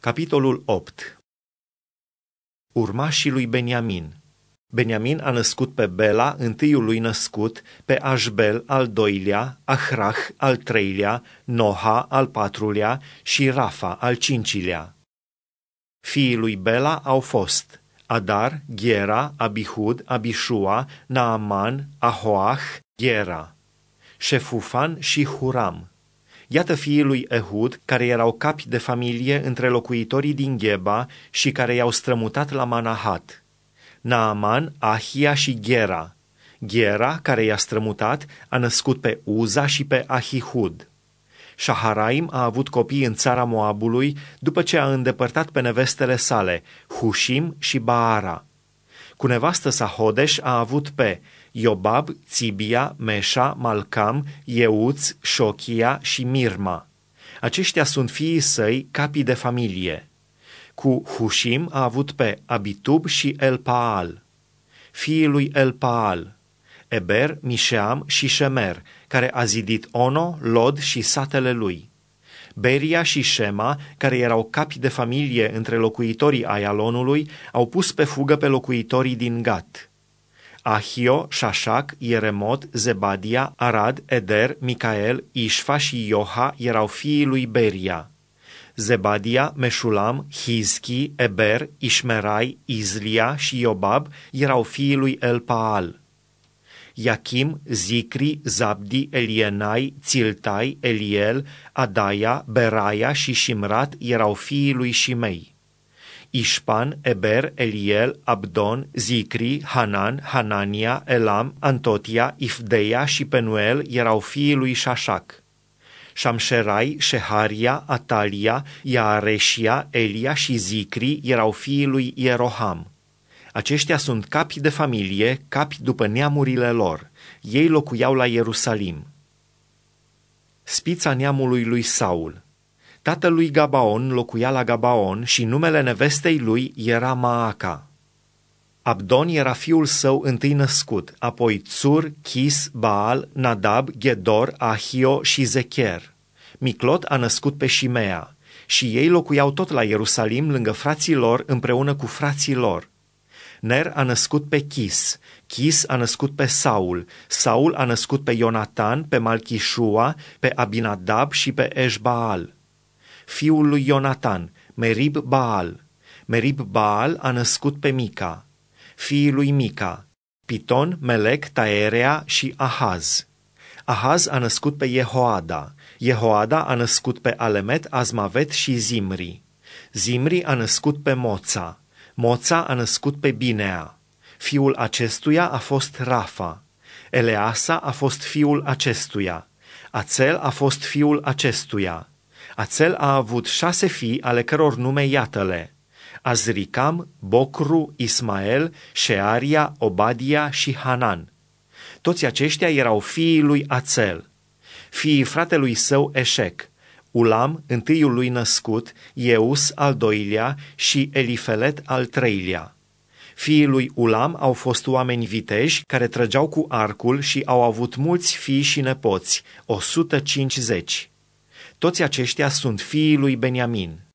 Capitolul 8. Urmașii lui Beniamin. Beniamin a născut pe Bela, întâiul lui născut, pe Așbel, al doilea, Ahrah, al treilea, Noha, al patrulea și Rafa, al cincilea. Fiii lui Bela au fost Adar, Ghera, Abihud, Abishua, Naaman, Ahoah, Ghera, Șefufan și Huram. Iată fiii lui Ehud, care erau capi de familie între locuitorii din Gheba și care i-au strămutat la Manahat. Naaman, Ahia și Ghera. Ghera, care i-a strămutat, a născut pe Uza și pe Ahihud. Shaharaim a avut copii în țara Moabului după ce a îndepărtat pe nevestele sale, Hushim și Baara. Cu nevastă sa Hodesh a avut pe Iobab, Țibia, Meșa, Malcam, Euț, Șochia și Mirma. Aceștia sunt fiii săi, capii de familie. Cu Hushim a avut pe Abitub și Elpaal. Fiii lui Elpaal, Eber, Mișeam și Shemer, care a zidit Ono, Lod și satele lui. Beria și Shema, care erau capi de familie între locuitorii Aialonului, au pus pe fugă pe locuitorii din Gat. Ahio, Shashak, Ieremot, Zebadia, Arad, Eder, Micael, Ișfa și Ioha erau fiii lui Beria. Zebadia, Meșulam, Hizchi, Eber, Ișmerai, Izlia și Iobab erau fiii lui Elpaal. Iachim, Zicri, Zabdi, Elienai, Țiltai, Eliel, Adaia, Beraia și Shimrat erau fiii lui Shimei. Ișpan, Eber, Eliel, Abdon, Zicri, Hanan, Hanania, Elam, Antotia, Ifdeia și Penuel erau fiii lui Shashak. Shamsherai, Sheharia, Atalia, Iareșia, Elia și Zicri erau fiii lui Ieroham. Aceștia sunt capi de familie, capi după neamurile lor. Ei locuiau la Ierusalim. Spița neamului lui Saul. Tatălui Gabaon locuia la Gabaon și numele nevestei lui era Maaca. Abdon era fiul său întâi născut, apoi Tsur, Chis, Baal, Nadab, Ghedor, Ahio și Zecher. Miclot a născut pe Shimea și ei locuiau tot la Ierusalim lângă frații lor împreună cu frații lor. Ner a născut pe Chis, Chis a născut pe Saul, Saul a născut pe Ionatan, pe Malchișua, pe Abinadab și pe Eșbaal. Fiul lui Ionatan, Merib Baal. Merib Baal a născut pe Mica. Fiii lui Mica, Piton, Melec, Taerea și Ahaz. Ahaz a născut pe Jehoada. Jehoada a născut pe Alemet, Azmavet și Zimri. Zimri a născut pe Moța. Moța a născut pe Binea. Fiul acestuia a fost Rafa. Eleasa a fost fiul acestuia. Ațel a fost fiul acestuia. Ațel a avut 6 fii, ale căror nume iată-le: Azricam, Bocru, Ismael, Shearia, Obadia și Hanan. Toți aceștia erau fiii lui Ațel. Fiii fratelui său Eșec: Ulam, întâiul lui născut, Eus, al doilea, și Elifelet, al treilea. Fiii lui Ulam au fost oameni viteji care trăgeau cu arcul și au avut mulți fii și nepoți, 150. Toți aceștia sunt fiii lui Beniamin.